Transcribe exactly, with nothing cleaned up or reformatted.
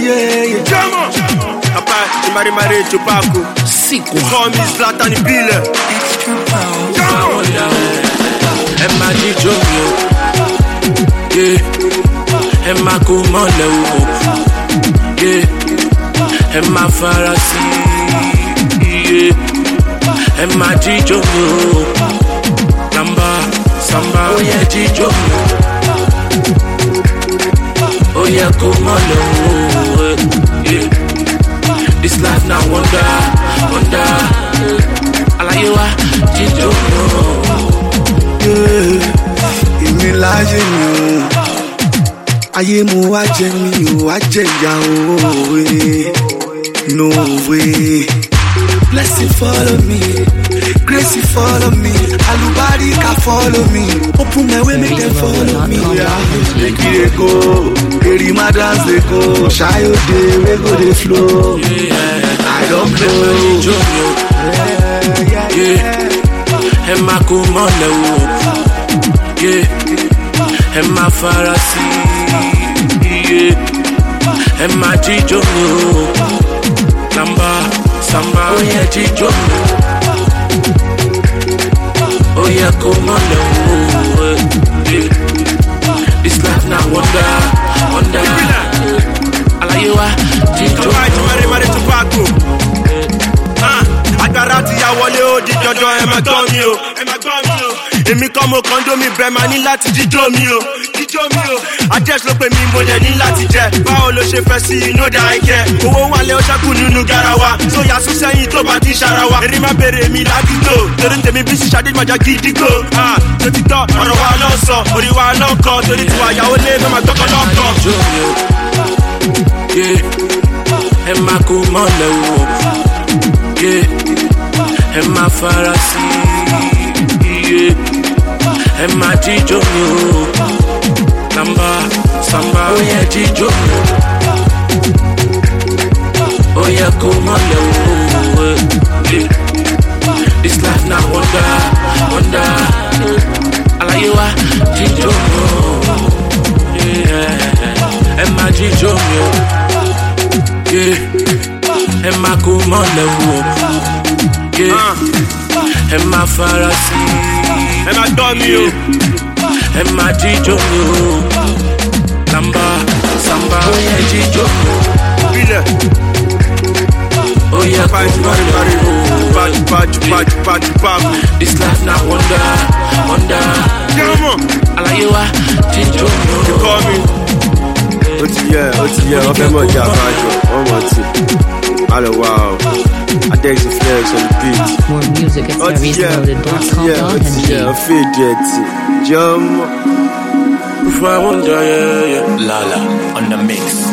yeah, yeah. Jamo. Papa, tu m'as démarré, tu pas quoi. C'est quoi? Comme Zlatan Bile. Jamo. Emma di Jomio. Yeah. Emma Kumale. Yeah. Emma Farasi. Yeah. Emma di Jomio. Lamba, Samba, oh yeah, di Jomio. Oh yeah, Kumale. Yeah. This life now wonder, wonder. Alayewa, di Jomio. Èmi láyé mi o, ayé mo wá jẹ mi o, wá jẹ ìyá o, no way. Blessing follow me, grace follow me, alubarika follow me, open my way make them follow me. Make it go, eri ma dance dey go, shayo dey we go dey flow. I don't know. Yeah, yeah. Emma Kumale. Yeah, Emma Farasi, yeah, Emma Jijomo, Lamba, Samba, oh yeah, Jijomo, oh yeah, come on, yeah. This life now wonder, wonder, Alayewa, Jijomo. Agbára ti ya wọlé ó di dandan ẹ má gbọ́ mi o, ẹ má gbọ́ mi o. Èmi kọ́ mo kàn dó mi bẹ́ẹ̀ máa ní láti jíjó mi o, jíjó mi o. Adẹ́s ló pè mí mo dẹ̀ ní láti jẹ. Báwo ló ṣe fẹ́ sí inú dá ike? Owó wà lé ó ṣẹ́kù nínú garawa. Sóyà sún sẹ́yìn tó bá ti ṣara wa. Èrè má bèrè mi ládùúgbò. Torí tèmi bí sì ṣadé ìmọ̀já gidigo. Ṣé ti tọ́ ọ̀rọ̀ wa lọ sọ? Orí wa lọ kọ. Torí tiwa ìyàwó lé ló máa gbọ́kọ̀ lọ́kọ̀. Emma Kumale. Yeah, Emma Farasi, yeah, Emma Jijomo, Lamba, Samba, oh yeah, Jijomo, oh yeah, Kumale, yeah. This life now wonder, wonder, Alayewa, Jijomo, yeah, Emma Jijomo, yeah. Emma Kumale, yeah. Emma Farasi, Emma Domio, Emma Jijomo, Lamba, Samba, oh yeah, Jijomo, Bile, oh yeah, Kumale, Bad, bad, bad, bad, bad. This life now wonder, wonder. Jamo, Alayewa, Jijomo, you call me. Ó ti yẹ, ó ti yẹ, wọ́n fẹ́ mọ̀ jẹ́ àbájọ, wọ́n mọ̀ tí. Hello, wow. Adex Flex on the beat. More music at service loaded dot com dot n g. Yeah, fidget. Jump. If I wonder, yeah, yeah. Lala on the mix.